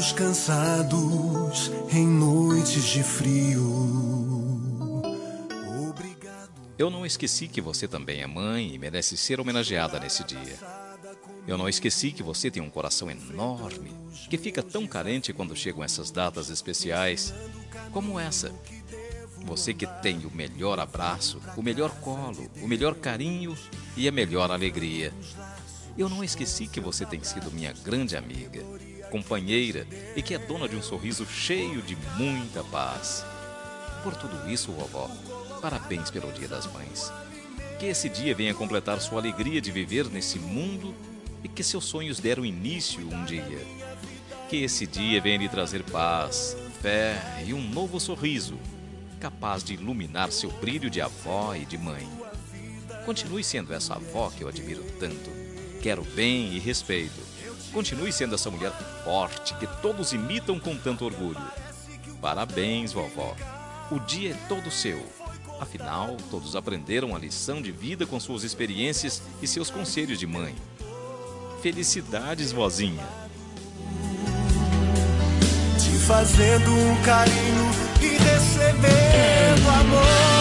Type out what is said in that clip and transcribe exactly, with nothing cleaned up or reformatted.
olhos cansados em noites de frio. Obrigado. Eu não esqueci que você também é mãe e merece ser homenageada nesse dia. Eu não esqueci que você tem um coração enorme, que fica tão carente quando chegam essas datas especiais, como essa. Você que tem o melhor abraço, o melhor colo, o melhor carinho e a melhor alegria. Eu não esqueci que você tem sido minha grande amiga, companheira e que é dona de um sorriso cheio de muita paz. Por tudo isso, vovó, parabéns pelo Dia das Mães. Que esse dia venha completar sua alegria de viver nesse mundo e que seus sonhos deram início um dia. Que esse dia venha lhe trazer paz, fé e um novo sorriso, capaz de iluminar seu brilho de avó e de mãe. Continue sendo essa avó que eu admiro tanto, quero bem e respeito. Continue sendo essa mulher forte que todos imitam com tanto orgulho. Parabéns, vovó. O dia é todo seu. Afinal, todos aprenderam a lição de vida com suas experiências e seus conselhos de mãe. Felicidades, vozinha. Te fazendo um carinho e recebendo amor.